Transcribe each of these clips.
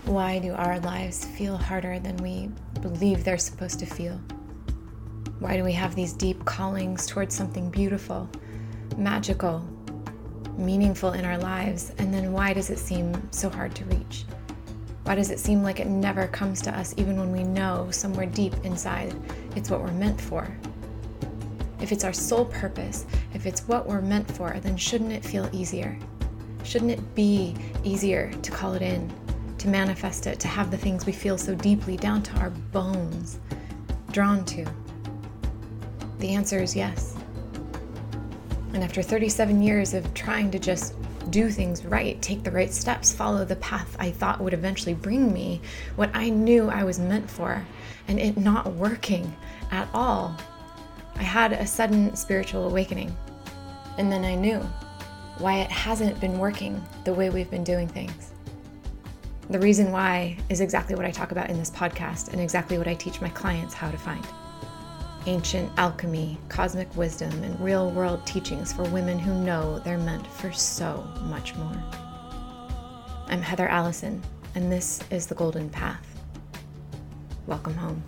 Why do our lives feel harder than we believe they're supposed to feel? Why do we have these deep callings towards something beautiful, magical, meaningful in our lives, and then why does it seem so hard to reach? Why does it seem like it never comes to us even when we know somewhere deep inside it's what we're meant for? If it's our sole purpose, if it's what we're meant for, then shouldn't it feel easier? Shouldn't it be easier to call it in, to manifest it, to have the things we feel so deeply down to our bones drawn to? The answer is yes. And after 37 years of trying to just do things right, take the right steps, follow the path I thought would eventually bring me what I knew I was meant for, and it not working at all, I had a sudden spiritual awakening. And then I knew why it hasn't been working the way we've been doing things. The reason why is exactly what I talk about in this podcast and exactly what I teach my clients how to find. Ancient alchemy, cosmic wisdom, and real-world teachings for women who know they're meant for so much more. I'm Heather Allison, and this is The Golden Path. Welcome home.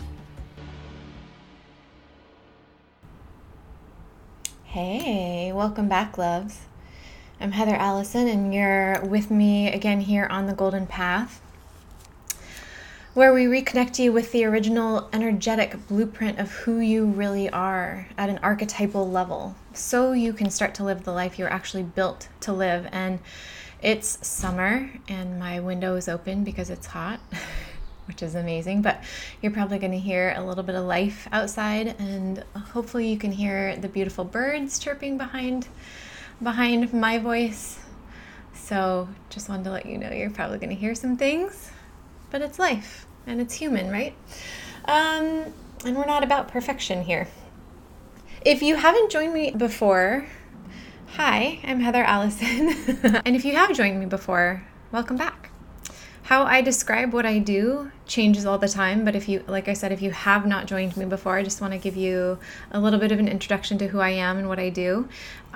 Hey, welcome back, loves. I'm Heather Allison, and you're with me again here on The Golden Path, where we reconnect you with the original energetic blueprint of who you really are at an archetypal level, so you can start to live the life you're actually built to live. And it's summer, and my window is open because it's hot, which is amazing, but you're probably going to hear a little bit of life outside, and hopefully you can hear the beautiful birds chirping behind my voice. So just wanted to let you know you're probably going to hear some things, but it's life and it's human, right? And we're not about perfection here. If you haven't joined me before, hi, I'm Heather Allison. And if you have joined me before, welcome back. How I describe what I do changes all the time, but if you have not joined me before, I just want to give you a little bit of an introduction to who I am and what I do.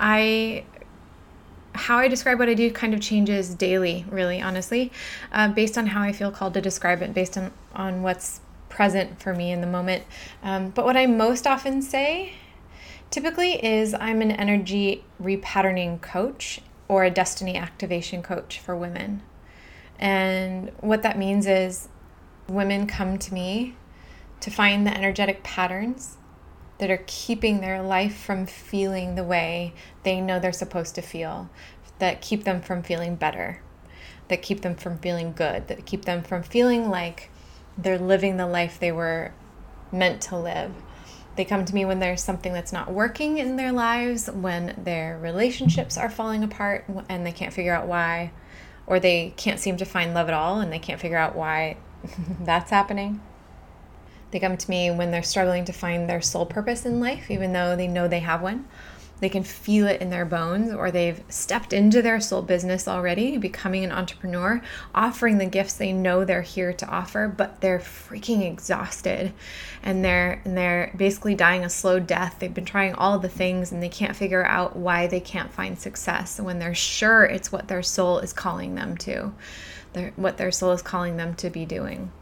How I describe what I do kind of changes daily, really, honestly, based on how I feel called to describe it, based on what's present for me in the moment. But what I most often say, typically, is I'm an energy repatterning coach or a destiny activation coach for women. And what that means is women come to me to find the energetic patterns that are keeping their life from feeling the way they know they're supposed to feel, that keep them from feeling better, that keep them from feeling good, that keep them from feeling like they're living the life they were meant to live. They come to me when there's something that's not working in their lives, when their relationships are falling apart and they can't figure out why, or they can't seem to find love at all and they can't figure out why that's happening. They come to me when they're struggling to find their soul purpose in life, even though they know they have one. They can feel it in their bones, or they've stepped into their soul business already, becoming an entrepreneur, offering the gifts they know they're here to offer, but they're freaking exhausted and they're basically dying a slow death. They've been trying all the things and they can't figure out why they can't find success when they're sure it's what their soul is calling them to, what their soul is calling them to be doing.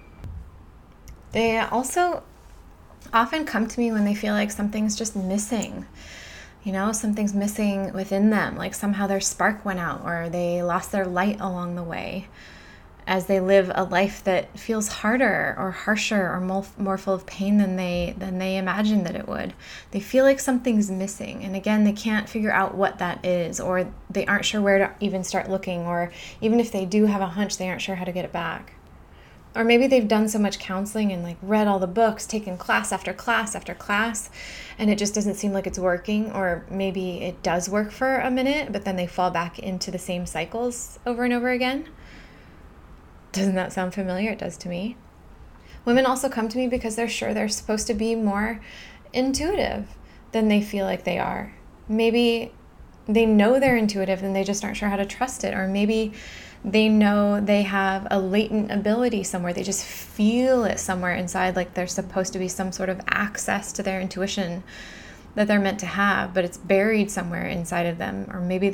They also often come to me when they feel like something's just missing. Something's missing within them, like somehow their spark went out or they lost their light along the way as they live a life that feels harder or harsher or more full of pain than they imagined that it would. They feel like something's missing. And again, they can't figure out what that is, or they aren't sure where to even start looking, or even if they do have a hunch, they aren't sure how to get it back. Or maybe they've done so much counseling and read all the books, taken class after class after class, and it just doesn't seem like it's working. Or maybe it does work for a minute, but then they fall back into the same cycles over and over again. Doesn't that sound familiar? It does to me. Women also come to me because they're sure they're supposed to be more intuitive than they feel like they are. Maybe they know they're intuitive and they just aren't sure how to trust it. Or maybe they know they have a latent ability somewhere. They just feel it somewhere inside, like there's supposed to be some sort of access to their intuition that they're meant to have, but it's buried somewhere inside of them. Or maybe they've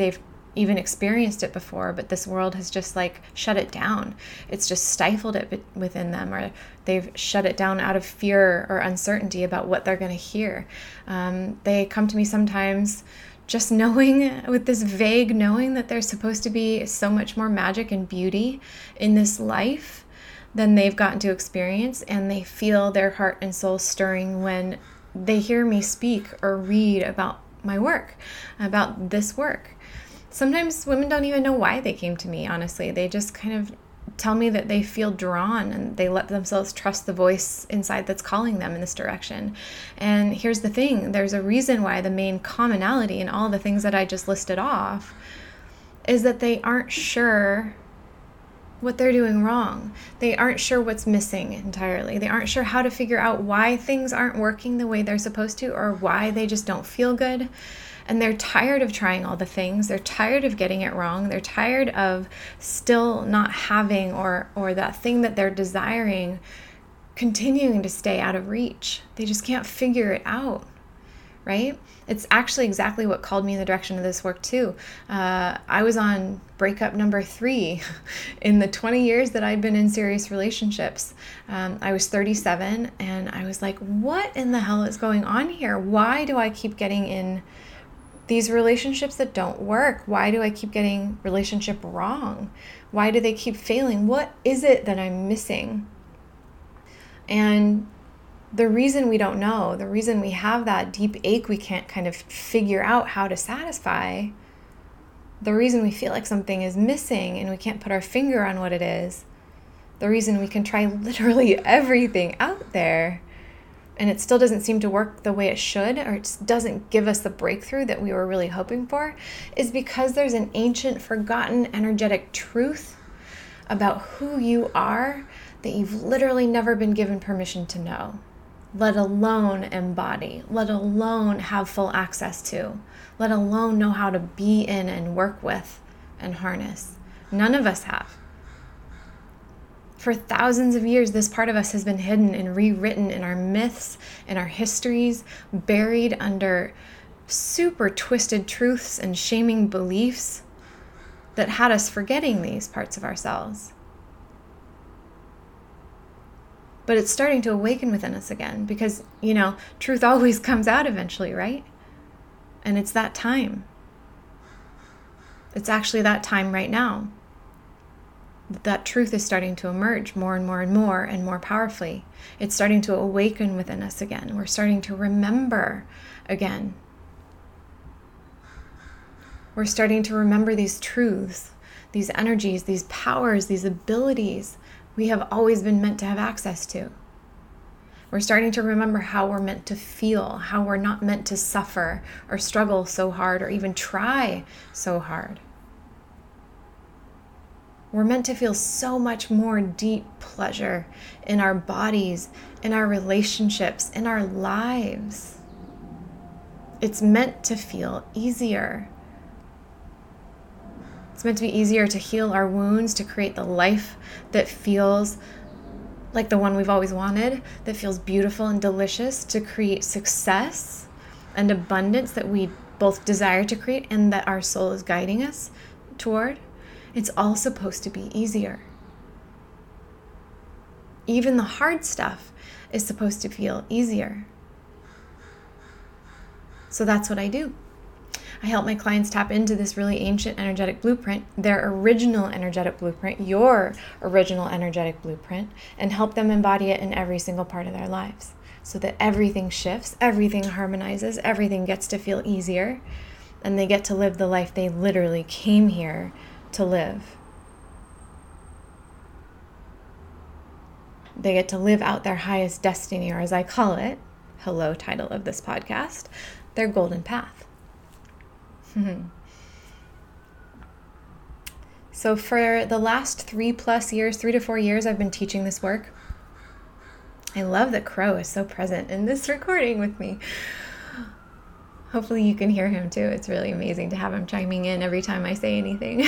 even experienced it before, but this world has just like shut it down. It's just stifled it within them, or they've shut it down out of fear or uncertainty about what they're going to hear. They come to me sometimes just knowing, with this vague knowing, that there's supposed to be so much more magic and beauty in this life than they've gotten to experience, and they feel their heart and soul stirring when they hear me speak or read about my work, about this work. Sometimes women don't even know why they came to me, honestly. They just kind of tell me that they feel drawn, and they let themselves trust the voice inside that's calling them in this direction. And here's the thing, there's a reason why the main commonality in all the things that I just listed off is that they aren't sure what they're doing wrong. They aren't sure what's missing entirely. They aren't sure how to figure out why things aren't working the way they're supposed to, or why they just don't feel good. And they're tired of trying all the things. They're tired of getting it wrong. They're tired of still not having, or that thing that they're desiring continuing to stay out of reach. They just can't figure it out, right? It's actually exactly what called me in the direction of this work too. I was on breakup number 3 in the 20 years that I'd been in serious relationships. I was 37, and I was like, what in the hell is going on here? Why do I keep getting in these relationships that don't work? Why do I keep getting relationship wrong? Why do they keep failing? What is it that I'm missing? And the reason we don't know, the reason we have that deep ache we can't kind of figure out how to satisfy, the reason we feel like something is missing and we can't put our finger on what it is, the reason we can try literally everything out there and it still doesn't seem to work the way it should, or it just doesn't give us the breakthrough that we were really hoping for, is because there's an ancient, forgotten, energetic truth about who you are that you've literally never been given permission to know, let alone embody, let alone have full access to, let alone know how to be in and work with and harness. None of us have. For thousands of years, this part of us has been hidden and rewritten in our myths and our histories, buried under super twisted truths and shaming beliefs that had us forgetting these parts of ourselves. But it's starting to awaken within us again because, truth always comes out eventually, right? And it's that time. It's actually that time right now. That truth is starting to emerge more and more and more and more powerfully. It's starting to awaken within us again. We're starting to remember again. We're starting to remember these truths, these energies, these powers, these abilities we have always been meant to have access to. We're starting to remember how we're meant to feel, how we're not meant to suffer or struggle so hard or even try so hard. We're meant to feel so much more deep pleasure in our bodies, in our relationships, in our lives. It's meant to feel easier. It's meant to be easier to heal our wounds, to create the life that feels like the one we've always wanted, that feels beautiful and delicious, to create success and abundance that we both desire to create and that our soul is guiding us toward. It's all supposed to be easier. Even the hard stuff is supposed to feel easier. So that's what I do. I help my clients tap into this really ancient energetic blueprint, their original energetic blueprint, your original energetic blueprint, and help them embody it in every single part of their lives so that everything shifts, everything harmonizes, everything gets to feel easier, and they get to live the life they literally came here to live. They get to live out their highest destiny, or as I call it, hello, title of this podcast, their golden path. So for the last 3 to 4 years, I've been teaching this work. I love that Crow is so present in this recording with me. Hopefully you can hear him too. It's really amazing to have him chiming in every time I say anything.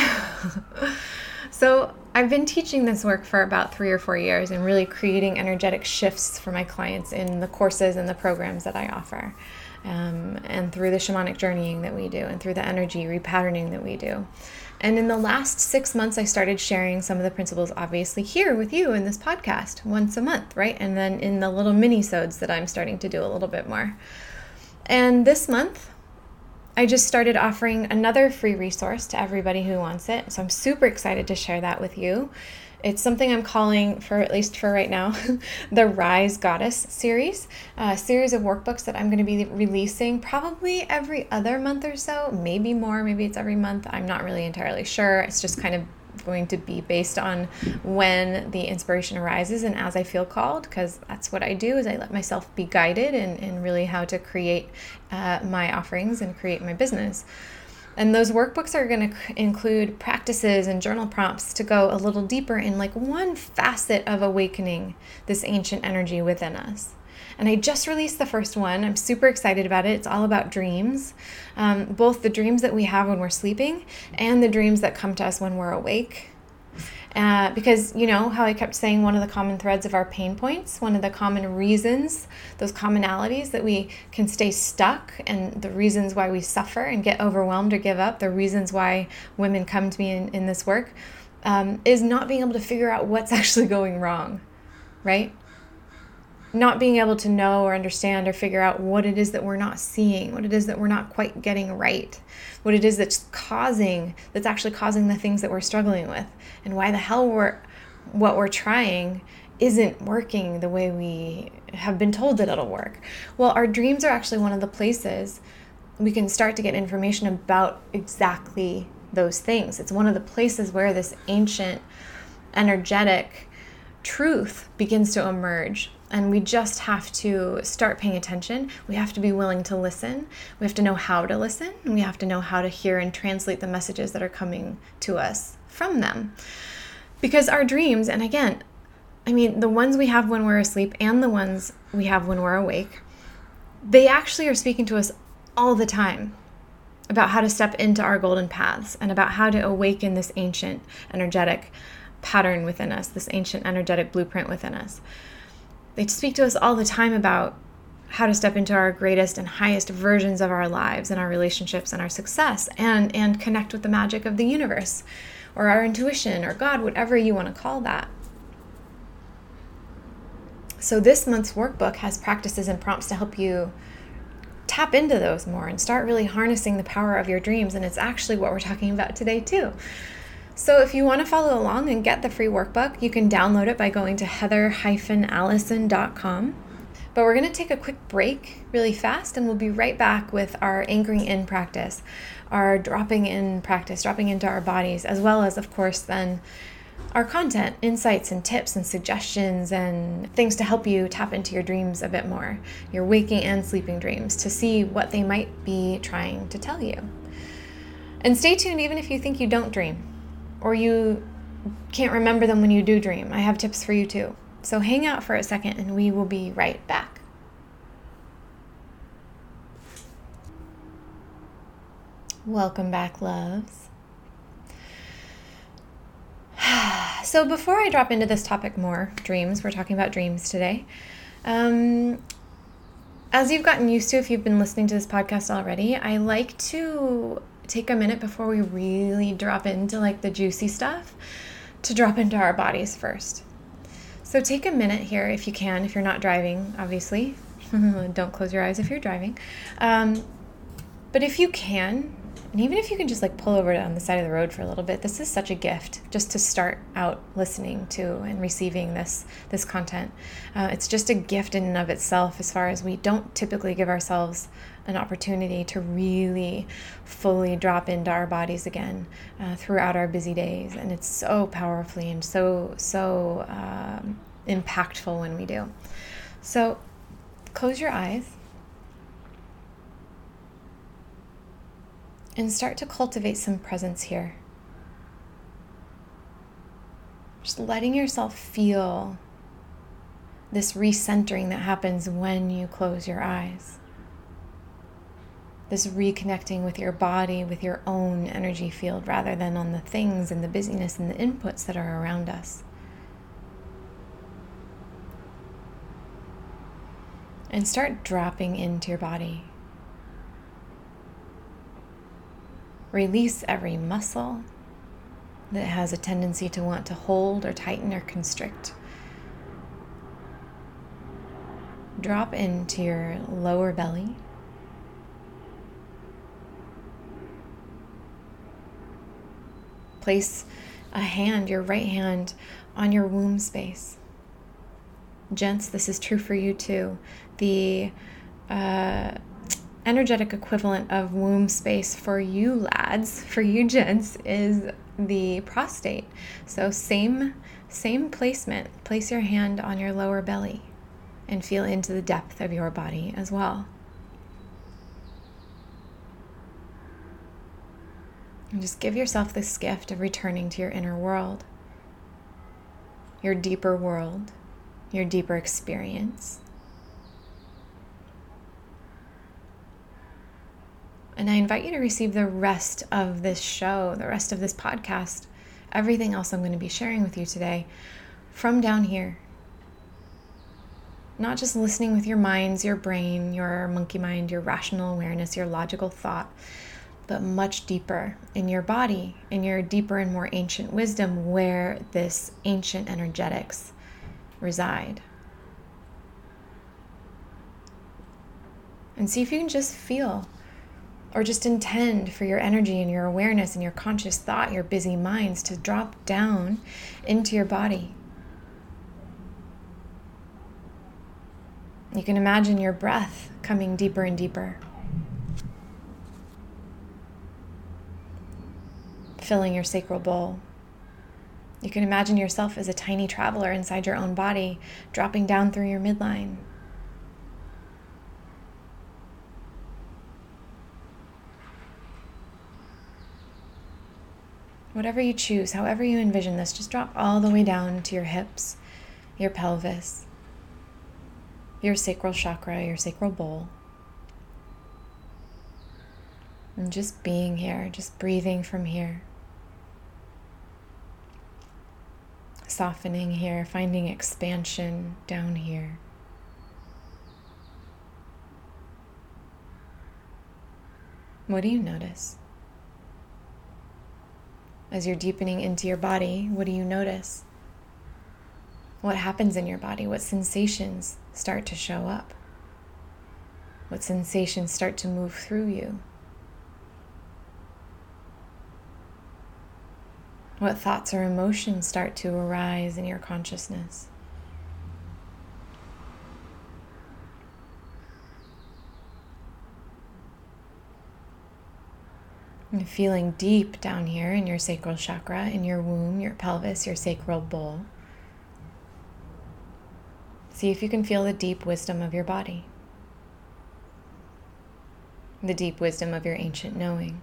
So I've been teaching this work for about 3 or 4 years and really creating energetic shifts for my clients in the courses and the programs that I offer. and through the shamanic journeying that we do, and through the energy repatterning that we do. And in the last 6 months, I started sharing some of the principles, obviously, here with you in this podcast once a month, right? And then in the little mini-sodes that I'm starting to do a little bit more. And this month, I just started offering another free resource to everybody who wants it. So I'm super excited to share that with you. It's something I'm calling, for at least for right now, the Rise Goddess series, a series of workbooks that I'm going to be releasing probably every other month or so, maybe more, maybe it's every month. I'm not really entirely sure. It's just kind of going to be based on when the inspiration arises and as I feel called, because that's what I do, is I let myself be guided in really how to create my offerings and create my business. And those workbooks are going to include practices and journal prompts to go a little deeper in like one facet of awakening this ancient energy within us. And I just released the first one. I'm super excited about it. It's all about dreams, both the dreams that we have when we're sleeping and the dreams that come to us when we're awake. Because you know how I kept saying one of the common threads of our pain points, one of the common reasons, those commonalities that we can stay stuck, and the reasons why we suffer and get overwhelmed or give up, the reasons why women come to me in this work, is not being able to figure out what's actually going wrong, right? Not being able to know or understand or figure out what it is that we're not seeing, what it is that we're not quite getting right, what it is that's actually causing the things that we're struggling with, and why the hell what we're trying isn't working the way we have been told that it'll work. Well, our dreams are actually one of the places we can start to get information about exactly those things. It's one of the places where this ancient energetic truth begins to emerge. And we just have to start paying attention. We have to be willing to listen. We have to know how to listen. And we have to know how to hear and translate the messages that are coming to us from them. Because our dreams, and again, I mean, the ones we have when we're asleep and the ones we have when we're awake, they actually are speaking to us all the time about how to step into our golden paths and about how to awaken this ancient energetic pattern within us, this ancient energetic blueprint within us. They speak to us all the time about how to step into our greatest and highest versions of our lives and our relationships and our success, and connect with the magic of the universe or our intuition or God, whatever you want to call that. So this month's workbook has practices and prompts to help you tap into those more and start really harnessing the power of your dreams. And it's actually what we're talking about today too. So if you want to follow along and get the free workbook, you can download it by going to heather-allison.com. But we're going to take a quick break really fast, and we'll be right back with our anchoring in practice, our dropping in practice, dropping into our bodies, as well as, of course, then our content, insights and tips and suggestions and things to help you tap into your dreams a bit more, your waking and sleeping dreams, to see what they might be trying to tell you. And stay tuned even if you think you don't dream, or you can't remember them when you do dream. I have tips for you too. So hang out for a second and we will be right back. Welcome back, loves. So before I drop into this topic more, dreams, we're talking about dreams today. As you've gotten used to, if you've been listening to this podcast already, I like to take a minute before we really drop into like the juicy stuff to drop into our bodies first. So take a minute here if you can, if you're not driving, obviously. Don't close your eyes if you're driving. But if you can, and even if you can just like pull over on the side of the road for a little bit, this is such a gift just to start out listening to and receiving this content. It's just a gift in and of itself, as far as we don't typically give ourselves an opportunity to really fully drop into our bodies again throughout our busy days. And it's so powerfully and so impactful when we do. So close your eyes and start to cultivate some presence here. Just letting yourself feel this recentering that happens when you close your eyes. This reconnecting with your body, with your own energy field, rather than on the things and the busyness and the inputs that are around us. And start dropping into your body. Release every muscle that has a tendency to want to hold or tighten or constrict. Drop into your lower belly. Place a hand, your right hand, on your womb space. Gents, this is true for you too. The energetic equivalent of womb space for you lads, for you gents, is the prostate. So same placement. Place your hand on your lower belly and feel into the depth of your body as well. And just give yourself this gift of returning to your inner world, your deeper world, your deeper experience. And I invite you to receive the rest of this show, the rest of this podcast, everything else I'm going to be sharing with you today from down here. Not just listening with your minds, your brain, your monkey mind, your rational awareness, your logical thought, but much deeper in your body, in your deeper and more ancient wisdom, where this ancient energetics reside. And see if you can just feel or just intend for your energy and your awareness and your conscious thought, your busy minds, to drop down into your body. You can imagine your breath coming deeper and deeper, filling your sacral bowl. You can imagine yourself as a tiny traveler inside your own body, dropping down through your midline. Whatever you choose, however you envision this, just drop all the way down to your hips, your pelvis, your sacral chakra, your sacral bowl. And just being here, just breathing from here. Softening here, finding expansion down here. What do you notice? As you're deepening into your body, what do you notice? What happens in your body? What sensations start to show up? What sensations start to move through you? What thoughts or emotions start to arise in your consciousness? And feeling deep down here in your sacral chakra, in your womb, your pelvis, your sacral bowl. See if you can feel the deep wisdom of your body, the deep wisdom of your ancient knowing,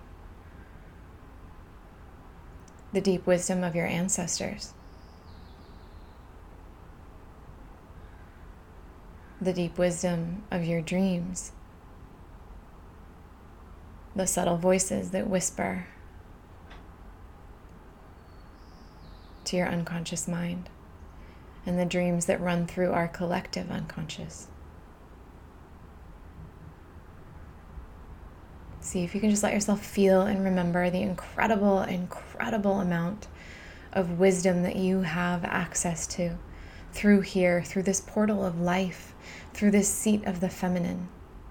the deep wisdom of your ancestors, the deep wisdom of your dreams, the subtle voices that whisper to your unconscious mind, and the dreams that run through our collective unconscious. See if you can just let yourself feel and remember the incredible, incredible amount of wisdom that you have access to through here, through this portal of life, through this seat of the feminine,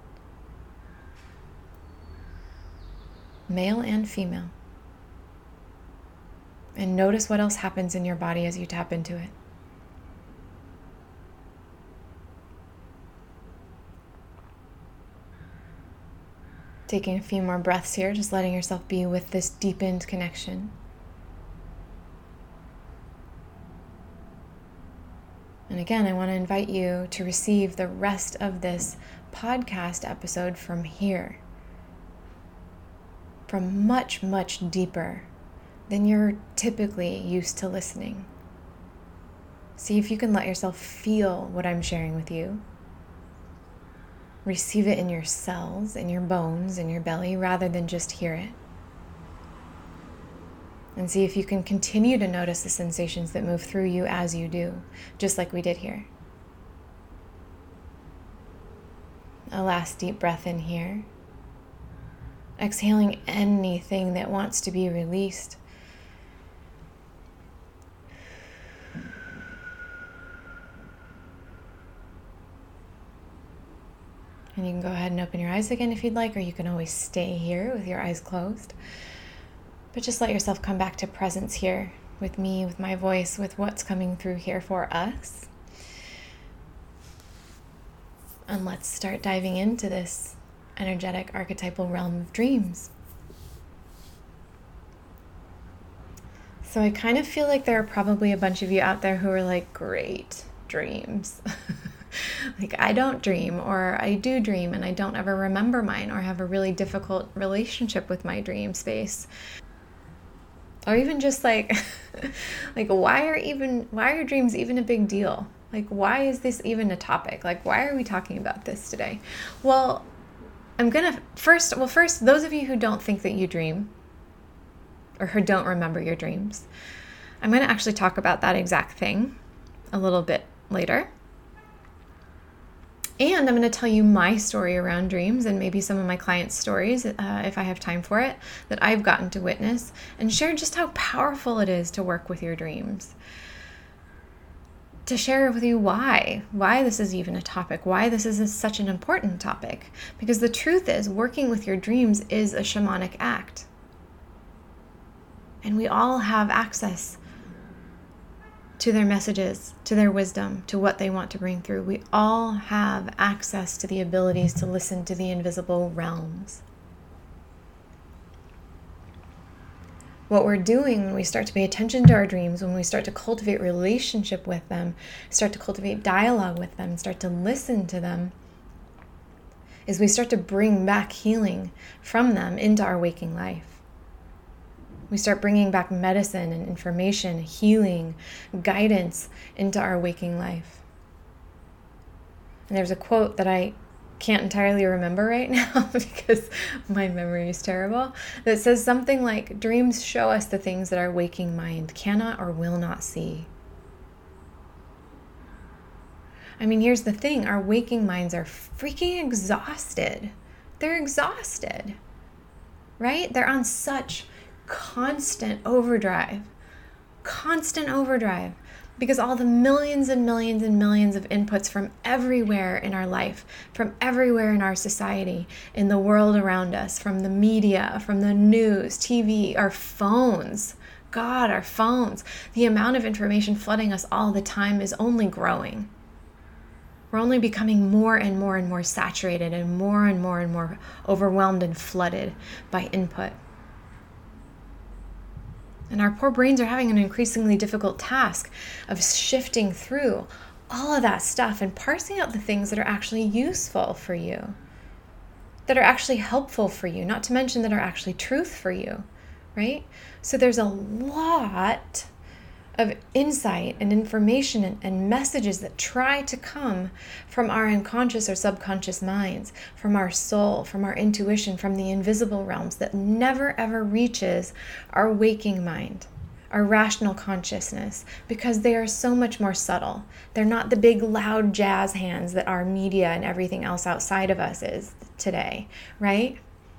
male and female. And notice what else happens in your body as you tap into it. Taking a few more breaths here, just letting yourself be with this deepened connection. And again, I want to invite you to receive the rest of this podcast episode from here, from much, much deeper than you're typically used to listening. See if you can let yourself feel what I'm sharing with you. Receive it in your cells, in your bones, in your belly, rather than just hear it. And see if you can continue to notice the sensations that move through you as you do, just like we did here. A last deep breath in here. exhaling anything that wants to be released. And you can go ahead and open your eyes again if you'd like, or you can always stay here with your eyes closed. But just let yourself come back to presence here with me, with my voice, with what's coming through here for us. And let's start diving into this energetic archetypal realm of dreams. So I kind of feel like there are probably a bunch of you out there who are like, great, dreams. Like, I don't dream, or I do dream and I don't ever remember mine, or have a really difficult relationship with my dream space. Or even just like, why are dreams even a big deal? Like, why is this even a topic? Like, why are we talking about this today? Well, first, those of you who don't think that you dream, or who don't remember your dreams, I'm going to actually talk about that exact thing a little bit later. And I'm going to tell you my story around dreams, and maybe some of my clients' stories, if I have time for it, that I've gotten to witness, and share just how powerful it is to work with your dreams. To share with you why this is even a topic, why this is such an important topic. Because the truth is, working with your dreams is a shamanic act. And we all have access to their messages, to their wisdom, to what they want to bring through. We all have access to the abilities to listen to the invisible realms. What we're doing when we start to pay attention to our dreams, when we start to cultivate relationship with them, start to cultivate dialogue with them, start to listen to them, is we start to bring back healing from them into our waking life. We start bringing back medicine and information, healing, guidance into our waking life. And there's a quote that I can't entirely remember right now because my memory is terrible, that says something like, dreams show us the things that our waking mind cannot or will not see. I mean, here's the thing. Our waking minds are freaking exhausted. They're exhausted, right? They're on such constant overdrive, because all the millions and millions and millions of inputs from everywhere in our life, from everywhere in our society, in the world around us, from the media, from the news, TV, our phones, our phones, the amount of information flooding us all the time is only growing. We're only becoming more and more and more saturated, and more overwhelmed and flooded by input. And our poor brains are having an increasingly difficult task of shifting through all of that stuff and parsing out the things that are actually useful for you, that are actually helpful for you, not to mention that are actually truth for you, right? So there's a lot of insight and information and messages that try to come from our unconscious or subconscious minds, from our soul, from our intuition, from the invisible realms, that never ever reaches our waking mind, our rational consciousness, because they are so much more subtle. They're not the big loud jazz hands that our media and everything else outside of us is today, right?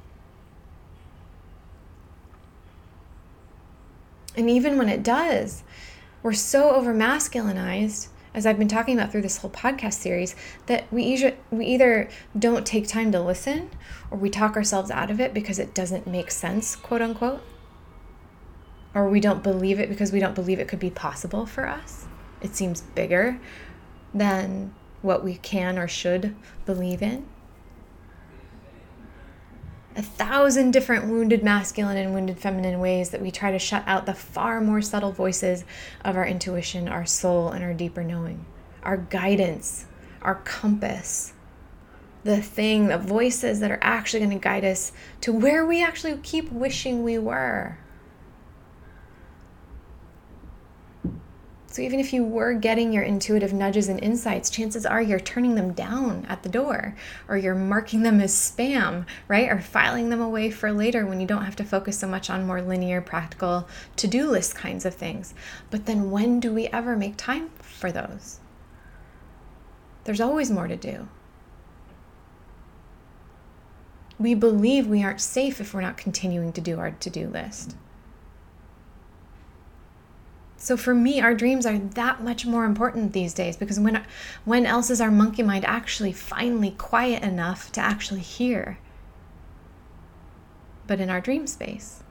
And even when it does, we're so over masculinized, as I've been talking about through this whole podcast series, that we either don't take time to listen, or we talk ourselves out of it because it doesn't make sense, quote unquote. Or we don't believe it because we don't believe it could be possible for us. It seems bigger than what we can or should believe in. 1,000 different wounded masculine and wounded feminine ways that we try to shut out the far more subtle voices of our intuition, our soul, and our deeper knowing, our guidance, our compass, the voices that are actually going to guide us to where we actually keep wishing we were. So even if you were getting your intuitive nudges and insights, chances are you're turning them down at the door, or you're marking them as spam, right? Or filing them away for later when you don't have to focus so much on more linear, practical, to-do list kinds of things. But then when do we ever make time for those? There's always more to do. we believe we aren't safe if we're not continuing to do our to-do list. So for me, our dreams are that much more important these days, because when else is our monkey mind actually finally quiet enough to actually hear? But in our dream space,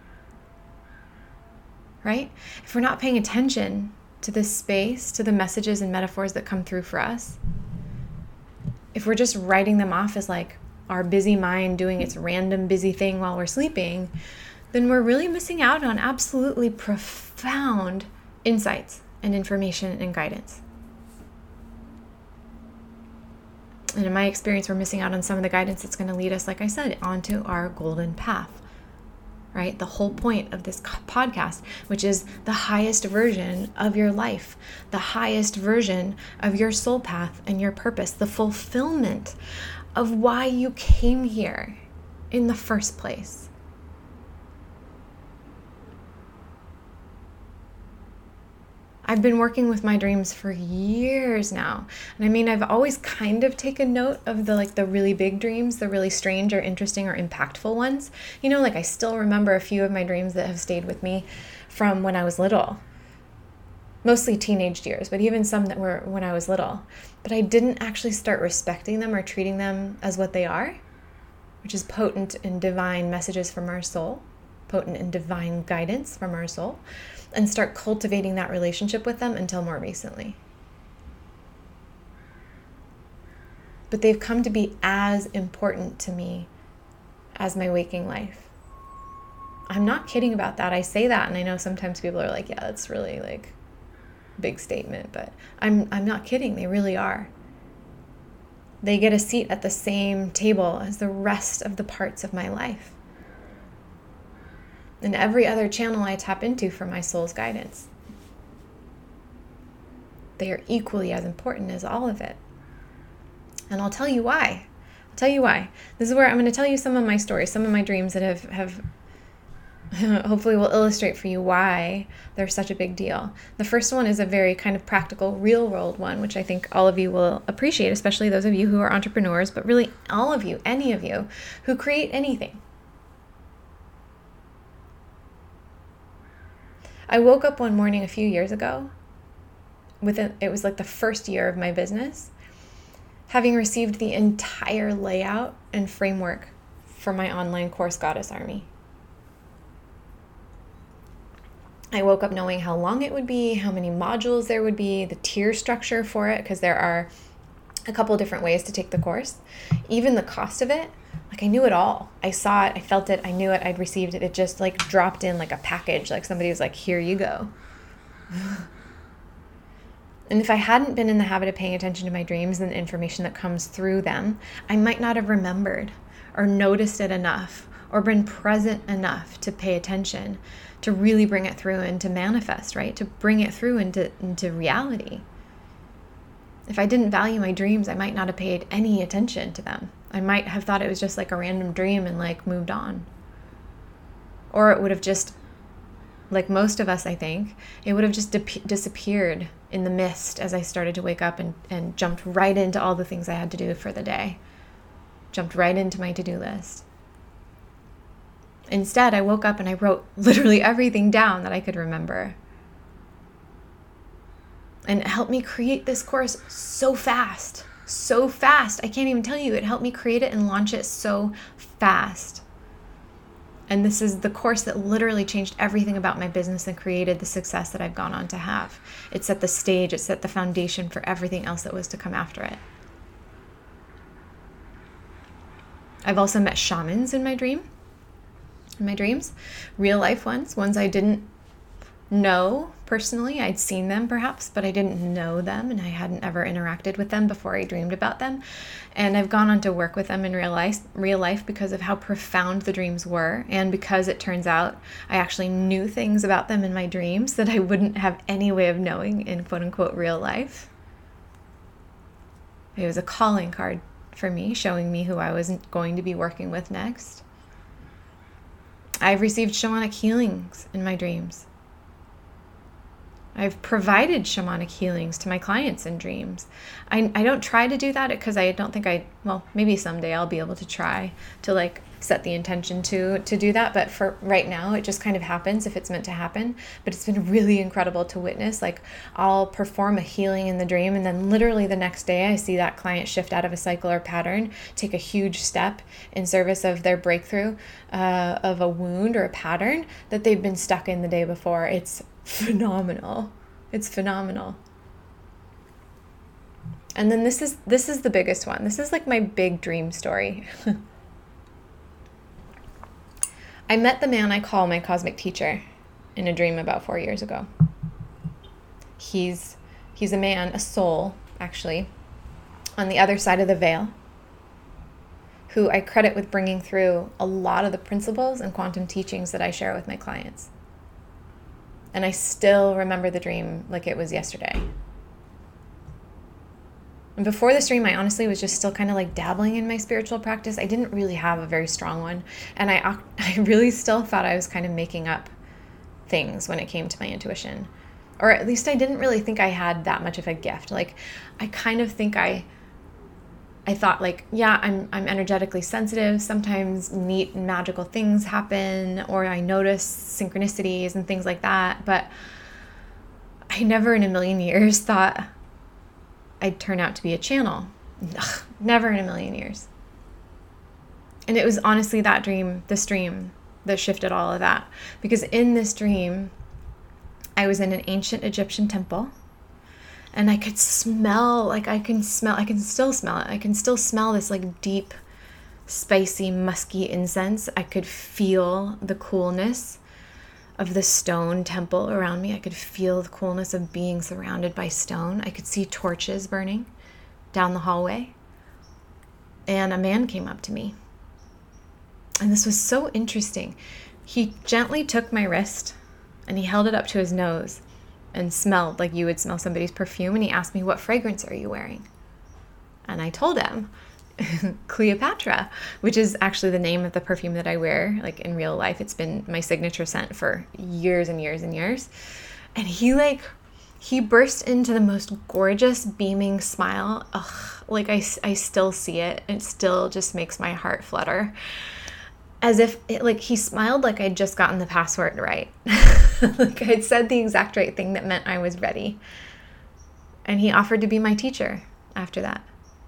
right? If we're not paying attention to this space, to the messages and metaphors that come through for us, if we're just writing them off as like our busy mind doing its random busy thing while we're sleeping, then we're really missing out on absolutely profound insights and information and guidance. And in my experience, we're missing out on some of the guidance that's going to lead us, like I said, onto our golden path, right? The whole point of this podcast, which is the highest version of your life, the highest version of your soul path and your purpose, the fulfillment of why you came here in the first place. I've been working with my dreams for years now. And I mean, I've always kind of taken note of the really big dreams, the really strange or interesting or impactful ones. You know, like I still remember a few of my dreams that have stayed with me from when I was little. Mostly teenage years, but even some that were when I was little. But I didn't actually start respecting them or treating them as what they are, which is potent and divine messages from our soul, potent and divine guidance from our soul, and start cultivating that relationship with them until more recently. But they've come to be as important to me as my waking life. I'm not kidding about that. I say that, and I know sometimes people are like, yeah, that's really like a big statement, but I'm not kidding. They really are. They get a seat at the same table as the rest of the parts of my life and every other channel I tap into for my soul's guidance. They are equally as important as all of it. And I'll tell you why. This is where I'm going to tell you some of my stories, some of my dreams that have hopefully will illustrate for you why they're such a big deal. The first one is a very kind of practical, real world one, which I think all of you will appreciate, especially those of you who are entrepreneurs, but really all of you, any of you who create anything. I woke up one morning a few years ago, it was like the first year of my business, having received the entire layout and framework for my online course, Goddess Army. I woke up knowing how long it would be, how many modules there would be, the tier structure for it, because there are a couple different ways to take the course, even the cost of it. Like I knew it all. I saw it, I felt it, I knew it, I'd received it. It just like dropped in like a package, like somebody was like, here you go. And if I hadn't been in the habit of paying attention to my dreams and the information that comes through them, I might not have remembered or noticed it enough or been present enough to pay attention, to really bring it through and to manifest, right? To bring it through into reality. If I didn't value my dreams, I might not have paid any attention to them. I might have thought it was just like a random dream and like moved on. Or it would have just, like most of us, I think, it would have just disappeared in the mist as I started to wake up and jumped right into all the things I had to do for the day. Jumped right into my to-do list. Instead, I woke up and I wrote literally everything down that I could remember. And it helped me create this course so fast. I can't even tell you. It helped me create it and launch it so fast. And this is the course that literally changed everything about my business and created the success that I've gone on to have. It set the stage, it set the foundation for everything else that was to come after it. I've also met shamans in my dreams, real life ones I didn't know personally. I'd seen them perhaps, but I didn't know them and I hadn't ever interacted with them before I dreamed about them. And I've gone on to work with them in real life because of how profound the dreams were, and because it turns out I actually knew things about them in my dreams that I wouldn't have any way of knowing in quote unquote real life. It was a calling card for me, showing me who I was going to be working with next. I've received shamanic healings in my dreams. I've provided shamanic healings to my clients in dreams. I don't try to do that because I don't think well, maybe someday I'll be able to try to like set the intention to do that. But for right now, it just kind of happens if it's meant to happen. But it's been really incredible to witness. Like I'll perform a healing in the dream, and then literally the next day I see that client shift out of a cycle or pattern, take a huge step in service of their breakthrough of a wound or a pattern that they've been stuck in the day before. It's phenomenal. It's phenomenal. And then this is the biggest one. This is like my big dream story. I met the man I call my cosmic teacher in a dream about 4 years ago. He's a man, a soul, actually, on the other side of the veil, who I credit with bringing through a lot of the principles and quantum teachings that I share with my clients. And I still remember the dream like it was yesterday. And before this dream, I honestly was just still kind of like dabbling in my spiritual practice. I didn't really have a very strong one. And I really still thought I was kind of making up things when it came to my intuition. Or at least I didn't really think I had that much of a gift. Like I kind of think I thought like, yeah, I'm energetically sensitive. Sometimes neat and magical things happen, or I notice synchronicities and things like that. But I never in a million years thought I'd turn out to be a channel. Ugh, never in a million years. And it was honestly this dream that shifted all of that. Because in this dream, I was in an ancient Egyptian temple, and I could smell, I can still smell it. I can still smell this like deep, spicy, musky incense. I could feel the coolness of the stone temple around me. I could feel the coolness of being surrounded by stone. I could see torches burning down the hallway. And a man came up to me. And this was so interesting. He gently took my wrist and he held it up to his nose and smelled like you would smell somebody's perfume. And he asked me, "What fragrance are you wearing?" And I told him, Cleopatra, which is actually the name of the perfume that I wear, like in real life. It's been my signature scent for years and years and years. And he burst into the most gorgeous, beaming smile. Ugh, like I still see it. It still just makes my heart flutter. As if he smiled like I'd just gotten the password right. Like I'd said the exact right thing that meant I was ready. And he offered to be my teacher after that.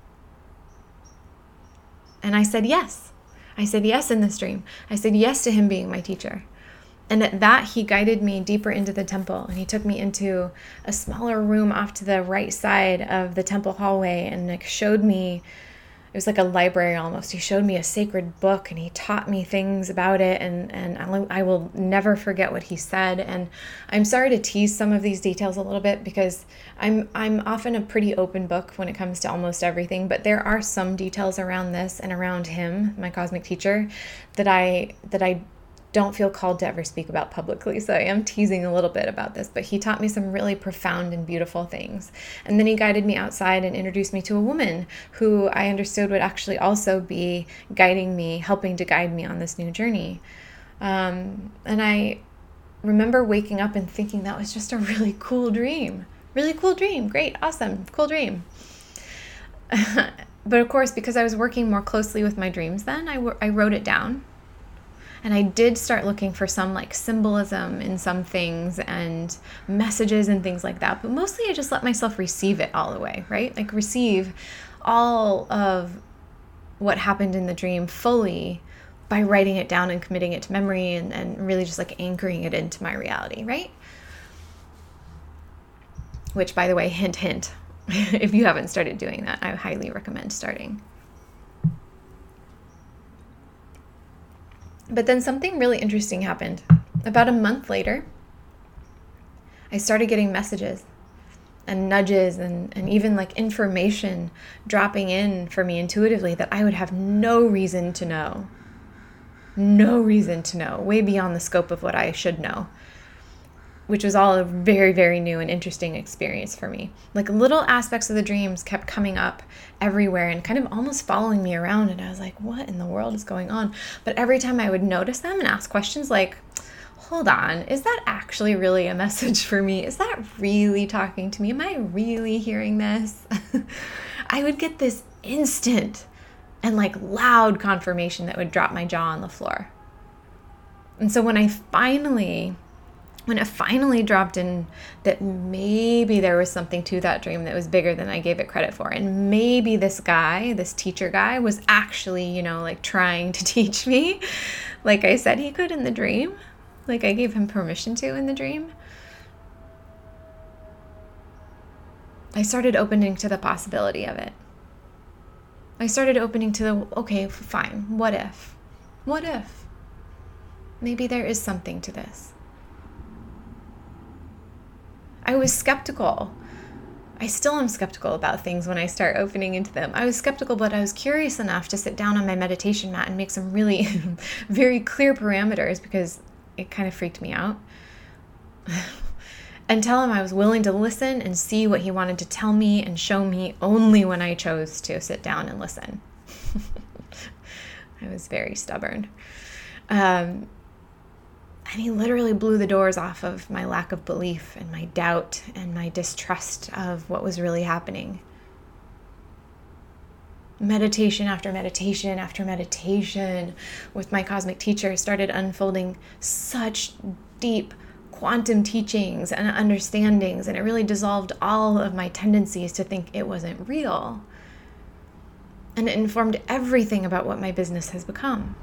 And I said yes. I said yes in this dream. I said yes to him being my teacher. And at that, he guided me deeper into the temple, and he took me into a smaller room off to the right side of the temple hallway and like showed me, it was like a library almost. He showed me a sacred book and he taught me things about it, and I will never forget what he said. And I'm sorry to tease some of these details a little bit because I'm often a pretty open book when it comes to almost everything, but there are some details around this and around him, my cosmic teacher, that I don't feel called to ever speak about publicly. So I am teasing a little bit about this, but he taught me some really profound and beautiful things. And then he guided me outside and introduced me to a woman who I understood would actually also be guiding me, helping to guide me on this new journey. And I remember waking up and thinking that was just a really cool dream. Really cool dream. Great. Awesome. Cool dream. But of course, because I was working more closely with my dreams then, I wrote it down. And I did start looking for some like symbolism in some things and messages and things like that. But mostly I just let myself receive it all the way, right? Like receive all of what happened in the dream fully by writing it down and committing it to memory and really just like anchoring it into my reality, right? Which, by the way, hint, hint, if you haven't started doing that, I highly recommend starting. But then something really interesting happened. About a month later, I started getting messages and nudges and even like information dropping in for me intuitively that I would have no reason to know. No reason to know, way beyond the scope of what I should know, which was all a very, very new and interesting experience for me. Like little aspects of the dreams kept coming up everywhere and kind of almost following me around. And I was like, what in the world is going on? But every time I would notice them and ask questions like, hold on, is that actually really a message for me? Is that really talking to me? Am I really hearing this? I would get this instant and like loud confirmation that would drop my jaw on the floor. And so when it finally dropped in that maybe there was something to that dream that was bigger than I gave it credit for, and maybe this teacher guy was actually, like trying to teach me, like I said he could in the dream, like I gave him permission to in the dream, I started opening to the possibility of it. I started opening to okay, fine, what if? What if? Maybe there is something to this. I was skeptical. I still am skeptical about things when I start opening into them. I was skeptical, but I was curious enough to sit down on my meditation mat and make some really very clear parameters because it kind of freaked me out. And tell him I was willing to listen and see what he wanted to tell me and show me only when I chose to sit down and listen. I was very stubborn. And he literally blew the doors off of my lack of belief and my doubt and my distrust of what was really happening. Meditation after meditation after meditation with my cosmic teacher started unfolding such deep quantum teachings and understandings, and it really dissolved all of my tendencies to think it wasn't real. And it informed everything about what my business has become.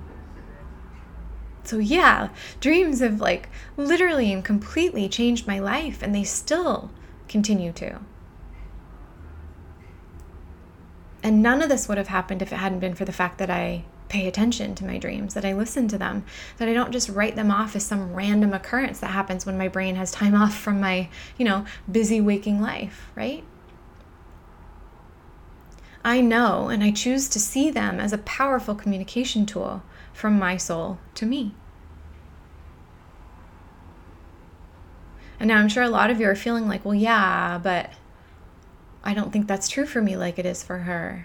So yeah, dreams have like literally and completely changed my life, and they still continue to. And none of this would have happened if it hadn't been for the fact that I pay attention to my dreams, that I listen to them, that I don't just write them off as some random occurrence that happens when my brain has time off from my, busy waking life, right? I know, and I choose to see them as a powerful communication tool from my soul to me. And now I'm sure a lot of you are feeling like, well, yeah, but I don't think that's true for me like it is for her.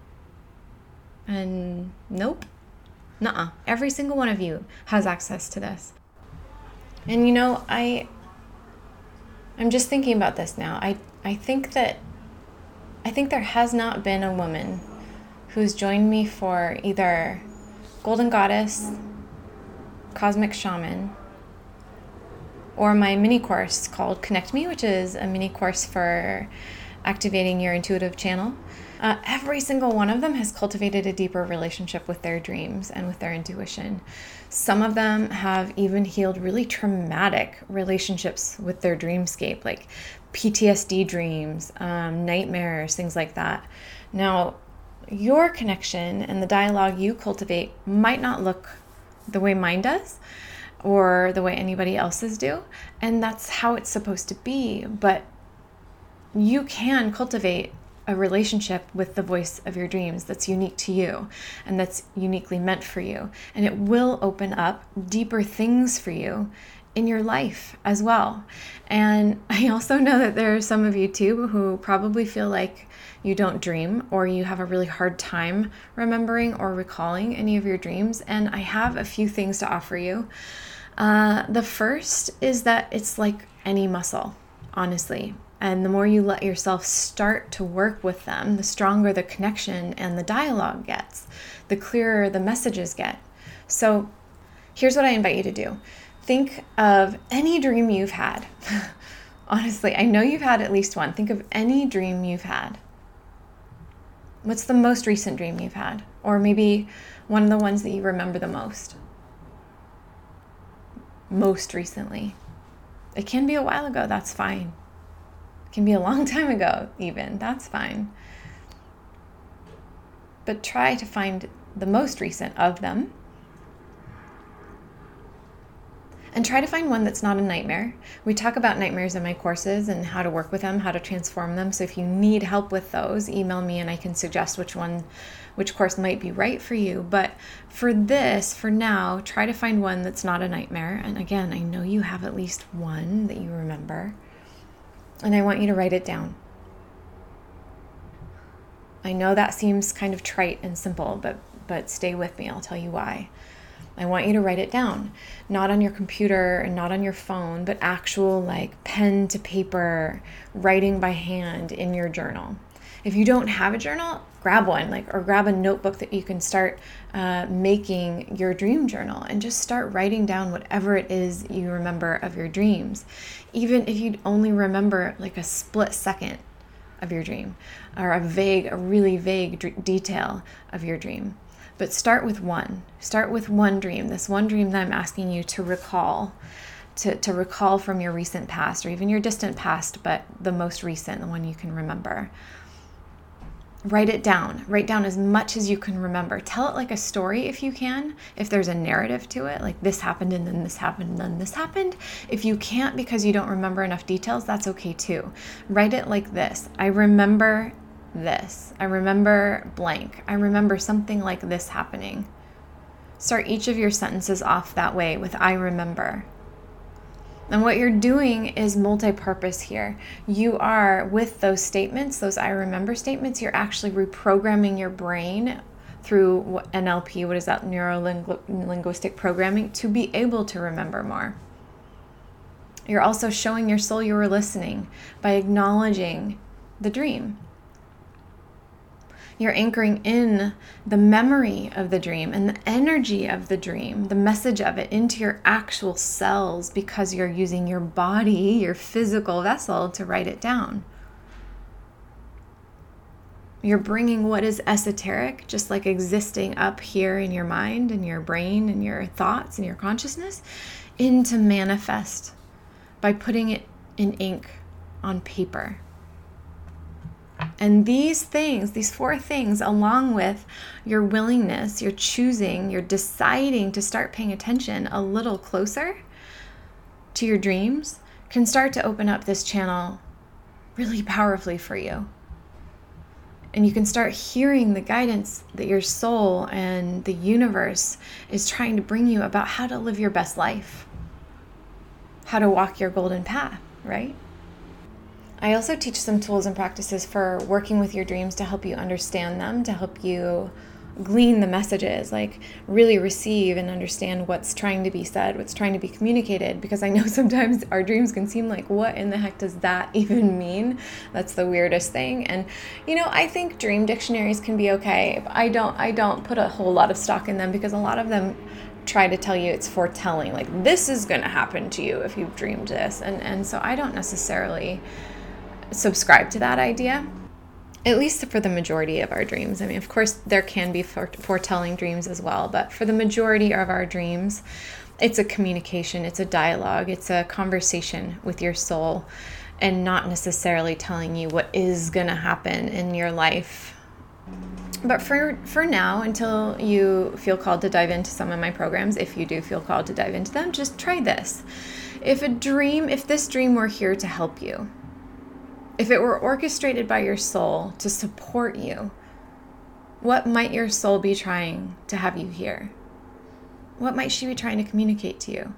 And nope. Nuh-uh. Every single one of you has access to this. And I'm just thinking about this now. I think there has not been a woman who's joined me for either Golden Goddess, Cosmic Shaman, or my mini course called Connect Me, which is a mini course for activating your intuitive channel. Every single one of them has cultivated a deeper relationship with their dreams and with their intuition. Some of them have even healed really traumatic relationships with their dreamscape, like PTSD dreams, nightmares, things like that. Now, your connection and the dialogue you cultivate might not look the way mine does or the way anybody else's do, and that's how it's supposed to be, but you can cultivate a relationship with the voice of your dreams that's unique to you and that's uniquely meant for you. And it will open up deeper things for you in your life as well. And I also know that there are some of you too who probably feel like you don't dream, or you have a really hard time remembering or recalling any of your dreams. And I have a few things to offer you. The first is that it's like any muscle, honestly. And the more you let yourself start to work with them, the stronger the connection and the dialogue gets, the clearer the messages get. So here's what I invite you to do. Think of any dream you've had. Honestly, I know you've had at least one. Think of any dream you've had. What's the most recent dream you've had? Or maybe one of the ones that you remember the most. Most recently. It can be a while ago, that's fine. Can be a long time ago even, that's fine. But try to find the most recent of them. And try to find one that's not a nightmare. We talk about nightmares in my courses and how to work with them, how to transform them. So if you need help with those, email me and I can suggest which course might be right for you. But for now, try to find one that's not a nightmare. And again, I know you have at least one that you remember. And I want you to write it down. I know that seems kind of trite and simple, but stay with me. I'll tell you why. I want you to write it down, not on your computer and not on your phone, but actual like pen to paper, writing by hand in your journal. If you don't have a journal, grab one, or grab a notebook that you can start making your dream journal and just start writing down whatever it is you remember of your dreams. Even if you only remember like a split second of your dream or a really vague detail of your dream. But start with one. Start with one dream. This one dream that I'm asking you to recall, to recall from your recent past or even your distant past, but the most recent, the one you can remember. Write it down. Write down as much as you can remember. Tell it like a story if you can, if there's a narrative to it, like this happened and then this happened and then this happened. If you can't because you don't remember enough details, that's okay too. Write it like this. I remember this. I remember blank. I remember something like this happening. Start each of your sentences off that way with I remember. And what you're doing is multi-purpose here. You are, with those statements, those I remember statements, you're actually reprogramming your brain through NLP, what is that, neuro-linguistic programming, to be able to remember more. You're also showing your soul you were listening by acknowledging the dream. You're anchoring in the memory of the dream and the energy of the dream, the message of it, into your actual cells because you're using your body, your physical vessel, to write it down. You're bringing what is esoteric, just like existing up here in your mind and your brain and your thoughts and your consciousness, into manifest by putting it in ink on paper. And these things, these 4 things, along with your willingness, your choosing, your deciding to start paying attention a little closer to your dreams, can start to open up this channel really powerfully for you. And you can start hearing the guidance that your soul and the universe is trying to bring you about how to live your best life, how to walk your golden path, right? I also teach some tools and practices for working with your dreams to help you understand them, to help you glean the messages, like really receive and understand what's trying to be said, what's trying to be communicated. Because I know sometimes our dreams can seem like, what in the heck does that even mean? That's the weirdest thing. And, I think dream dictionaries can be okay. But I don't put a whole lot of stock in them because a lot of them try to tell you it's foretelling, like this is going to happen to you if you've dreamed this. And so I don't necessarily subscribe to that idea, at least for the majority of our dreams. I mean, of course, there can be foretelling dreams as well, but for the majority of our dreams, it's a communication, it's a dialogue, it's a conversation with your soul, and not necessarily telling you what is going to happen in your life. But for now, until you feel called to dive into some of my programs, if you do feel called to dive into them, just try this. If this dream were here to help you, if it were orchestrated by your soul to support you, what might your soul be trying to have you hear? What might she be trying to communicate to you?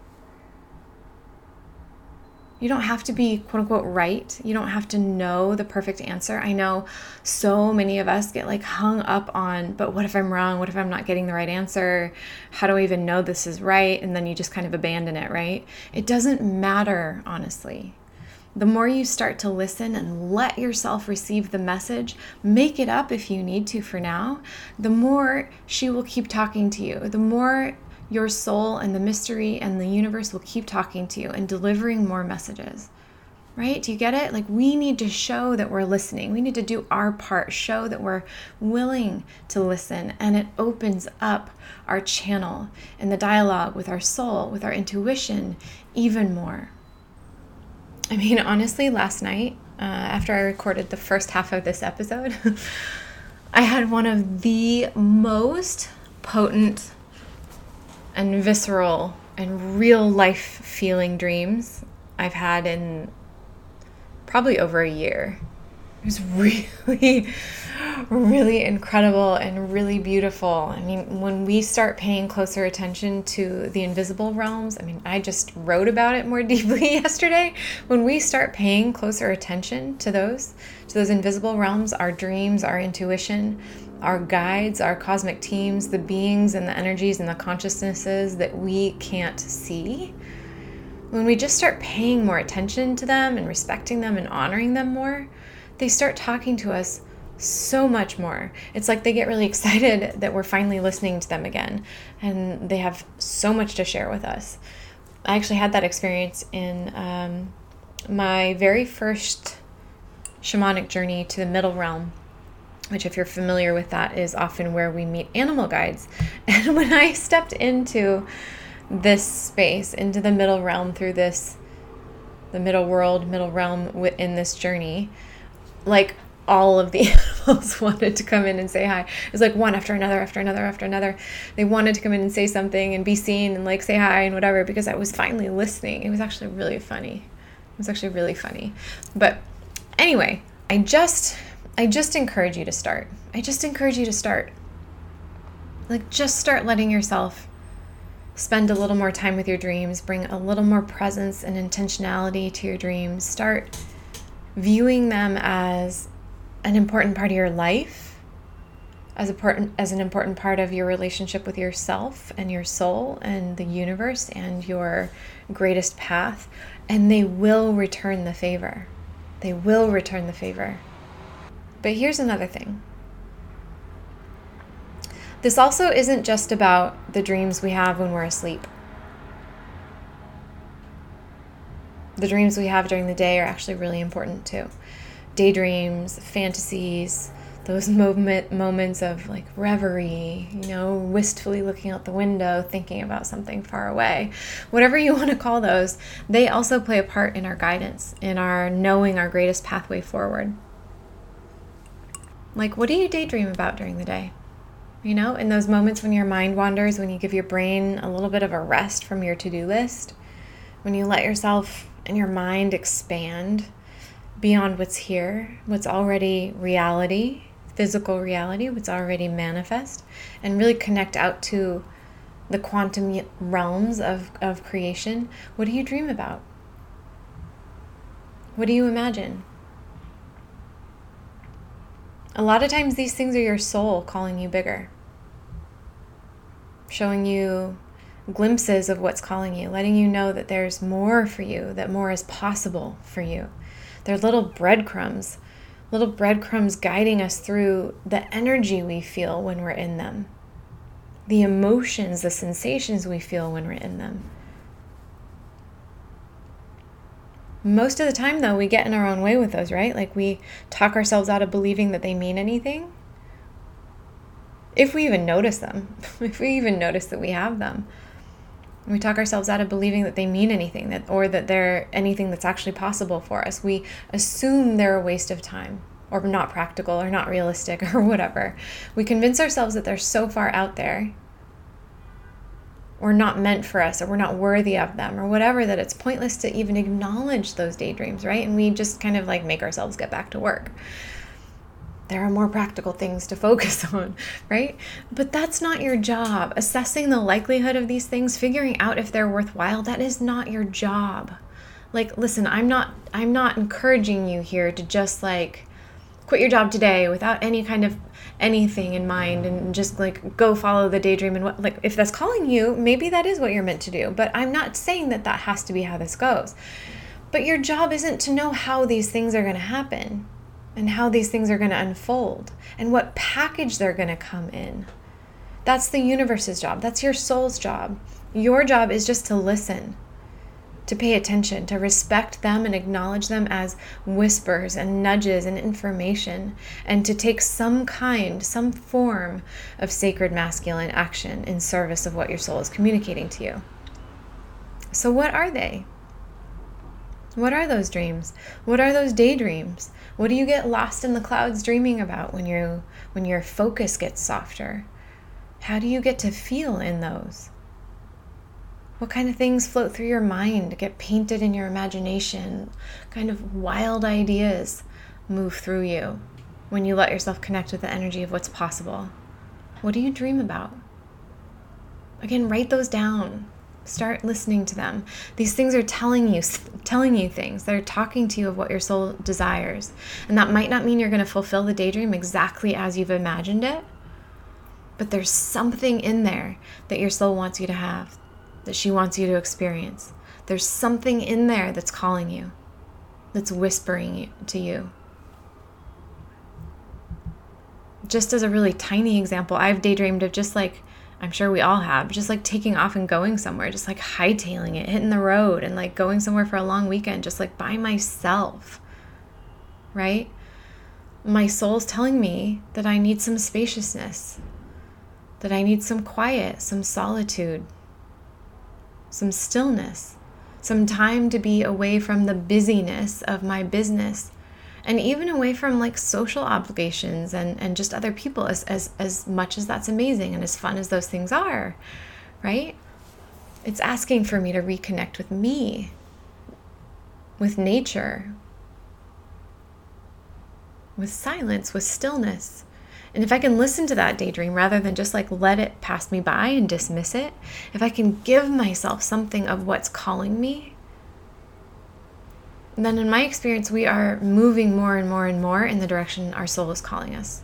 You don't have to be quote unquote right. You don't have to know the perfect answer. I know so many of us get hung up on, but what if I'm wrong? What if I'm not getting the right answer? How do I even know this is right? And then you just kind of abandon it, right? It doesn't matter, honestly. The more you start to listen and let yourself receive the message, make it up if you need to for now, the more she will keep talking to you. The more your soul and the mystery and the universe will keep talking to you and delivering more messages, right? Do you get it? We need to show that we're listening. We need to do our part, show that we're willing to listen. And it opens up our channel and the dialogue with our soul, with our intuition even more. I mean, honestly, last night, after I recorded the first half of this episode, I had one of the most potent and visceral and real life feeling dreams I've had in probably over a year. It was really, really incredible and really beautiful. I mean, when we start paying closer attention to the invisible realms, I just wrote about it more deeply yesterday. When we start paying closer attention to those invisible realms, our dreams, our intuition, our guides, our cosmic teams, the beings and the energies and the consciousnesses that we can't see, when we just start paying more attention to them and respecting them and honoring them more, they start talking to us so much more. It's like they get really excited that we're finally listening to them again, and they have so much to share with us. I actually had that experience in my very first shamanic journey to the middle realm, which, if you're familiar with that, is often where we meet animal guides. And when I stepped into this space, into the middle realm through the middle world, middle realm in this journey, like all of the animals wanted to come in and say hi. It was like one after another, after another, after another. They wanted to come in and say something and be seen and like say hi and whatever, because I was finally listening. It was actually really funny. But anyway, I just encourage you to start. Like, just start letting yourself spend a little more time with your dreams, bring a little more presence and intentionality to your dreams. Start viewing them as an important part of your life, as an important part of your relationship with yourself and your soul and the universe and your greatest path, and they will return the favor. But here's another thing. This also isn't just about the dreams we have when we're asleep. The dreams we have during the day are actually really important too. Daydreams, fantasies, those moments of like reverie, wistfully looking out the window, thinking about something far away. Whatever you want to call those, they also play a part in our guidance, in our knowing our greatest pathway forward. Like, what do you daydream about during the day? In those moments when your mind wanders, when you give your brain a little bit of a rest from your to-do list, when you let yourself and your mind expand beyond what's here, what's already reality, physical reality, what's already manifest, and really connect out to the quantum realms of creation, what do you dream about? What do you imagine? A lot of times these things are your soul calling you bigger, showing you glimpses of what's calling you, letting you know that there's more for you, that more is possible for you. They're little breadcrumbs guiding us through the energy we feel when we're in them, the emotions, the sensations we feel when we're in them. Most of the time, though, we get in our own way with those, right? Like, we talk ourselves out of believing that they mean anything. If we even notice them, if we even notice that we have them, we talk ourselves out of believing that they mean anything, or that they're anything that's actually possible for us. We assume they're a waste of time, or not practical, or not realistic, or whatever. We convince ourselves that they're so far out there, or not meant for us, or we're not worthy of them, or whatever, that it's pointless to even acknowledge those daydreams, right? And we just kind of like make ourselves get back to work. There are more practical things to focus on, right? But that's not your job. Assessing the likelihood of these things, figuring out if they're worthwhile, that is not your job. Like, listen, I'm not encouraging you here to just like quit your job today without any kind of anything in mind and just like go follow the daydream. And what, like, if that's calling you, maybe that is what you're meant to do. But I'm not saying that has to be how this goes. But your job isn't to know how these things are going to happen and how these things are going to unfold and what package they're going to come in. That's the universe's job. That's your soul's job. Your job is just to listen, to pay attention, to respect them and acknowledge them as whispers and nudges and information, and to take some form of sacred masculine action in service of what your soul is communicating to you. So what are they? What are those dreams? What are those daydreams? What do you get lost in the clouds dreaming about when your focus gets softer? How do you get to feel in those? What kind of things float through your mind, get painted in your imagination? Kind of wild ideas move through you when you let yourself connect with the energy of what's possible. What do you dream about? Again, write those down. Start listening to them. These things are telling you things. They're talking to you of what your soul desires. And that might not mean you're going to fulfill the daydream exactly as you've imagined it, but there's something in there that your soul wants you to have, that she wants you to experience. There's something in there that's calling you, that's whispering to you. Just as a really tiny example, I've daydreamed of just like, I'm sure we all have, just like taking off and going somewhere, just like hightailing it, hitting the road and like going somewhere for a long weekend, just like by myself, right? My soul's telling me that I need some spaciousness, that I need some quiet, some solitude, some stillness, some time to be away from the busyness of my business, and even away from like social obligations and just other people, as much as that's amazing and as fun as those things are, right? It's asking for me to reconnect with me, with nature, with silence, with stillness. And if I can listen to that daydream rather than just like let it pass me by and dismiss it, if I can give myself something of what's calling me, then in my experience, we are moving more and more and more in the direction our soul is calling us.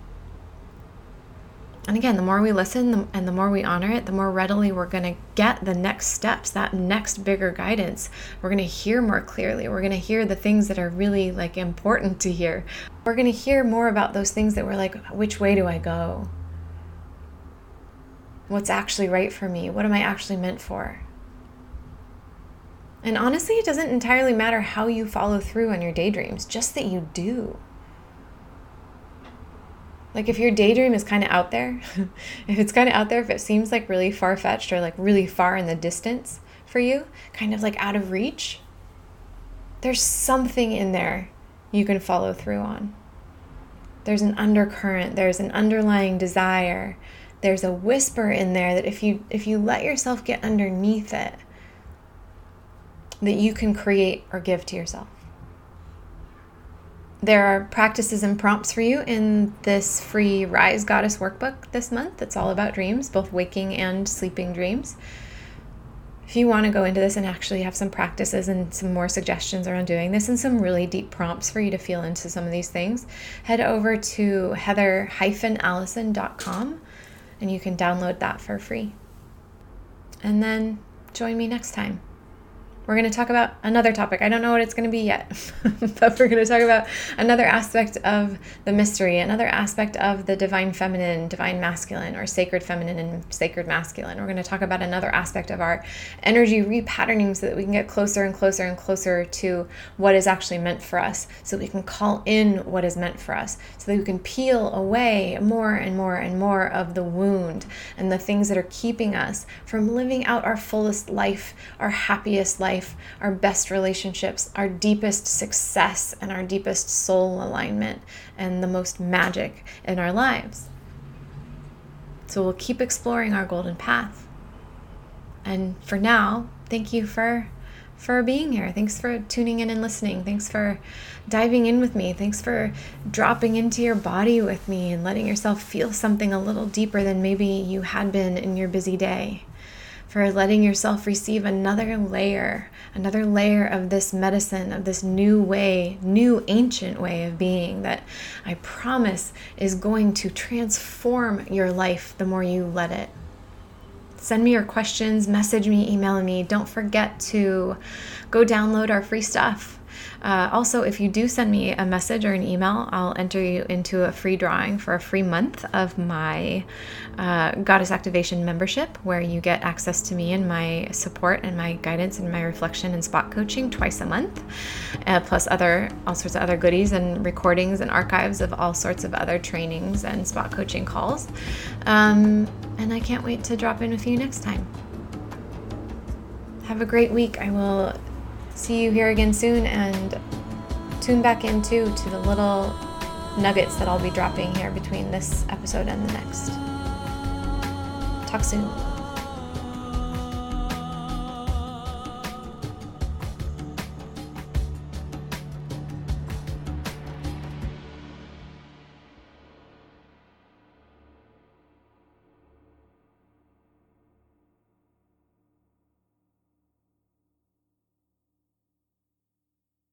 And again, the more we listen and the more we honor it, the more readily we're going to get the next steps, that next bigger guidance. We're going to hear more clearly. We're going to hear the things that are really like important to hear. We're going to hear more about those things that we're like, which way do I go? What's actually right for me? What am I actually meant for? And honestly, it doesn't entirely matter how you follow through on your daydreams, just that you do. Like if your daydream is kind of out there, if it seems like really far-fetched or like really far in the distance for you, kind of like out of reach, there's something in there you can follow through on. There's an undercurrent, there's an underlying desire, there's a whisper in there that if you let yourself get underneath it, that you can create or give to yourself. There are practices and prompts for you in this free Rise Goddess workbook this month. It's all about dreams, both waking and sleeping dreams. If you want to go into this and actually have some practices and some more suggestions around doing this and some really deep prompts for you to feel into some of these things, head over to heather-allison.com and you can download that for free. And then join me next time. We're going to talk about another topic. I don't know what it's going to be yet, but we're going to talk about another aspect of the mystery, another aspect of the divine feminine, divine masculine, or sacred feminine and sacred masculine. We're going to talk about another aspect of our energy repatterning so that we can get closer and closer and closer to what is actually meant for us, so we can call in what is meant for us, so that we can peel away more and more and more of the wound and the things that are keeping us from living out our fullest life, our happiest life, our best relationships, our deepest success, and our deepest soul alignment, and the most magic in our lives. So we'll keep exploring our golden path. And for now, thank you for being here. Thanks for tuning in and listening. Thanks for diving in with me. Thanks for dropping into your body with me and letting yourself feel something a little deeper than maybe you had been in your busy day. For letting yourself receive another layer of this medicine, of this new ancient way of being that I promise is going to transform your life the more you let it. Send me your questions, message me, email me. Don't forget to go download our free stuff. Also, if you do send me a message or an email, I'll enter you into a free drawing for a free month of my Goddess Activation membership, where you get access to me and my support and my guidance and my reflection and spot coaching twice a month, plus all sorts of other goodies and recordings and archives of all sorts of other trainings and spot coaching calls. And I can't wait to drop in with you next time. Have a great week. I will see you here again soon, and tune back into the little nuggets that I'll be dropping here between this episode and the next. Talk soon.